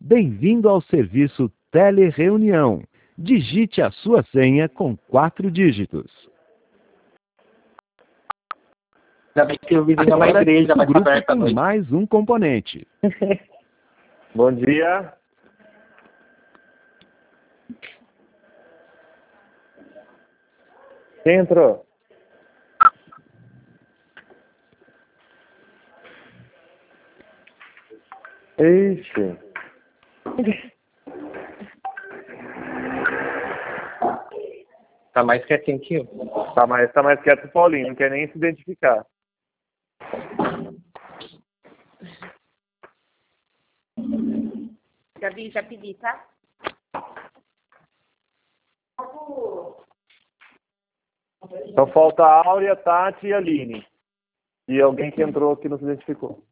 Bem-vindo ao serviço Telereunião. Digite a sua senha com 4 dígitos. Ainda bem que o vizinho é uma Agora, igreja, o vai estar grupo aberta à tem noite. mais um componente. Bom dia. Quem entrou? Ixi. Tá mais quietinho que eu. Tá mais quieto o Paulinho, não quer nem se identificar. Gabi, já pedi, tá? Então falta a Áurea, Tati e a Aline. E alguém que entrou que não se identificou.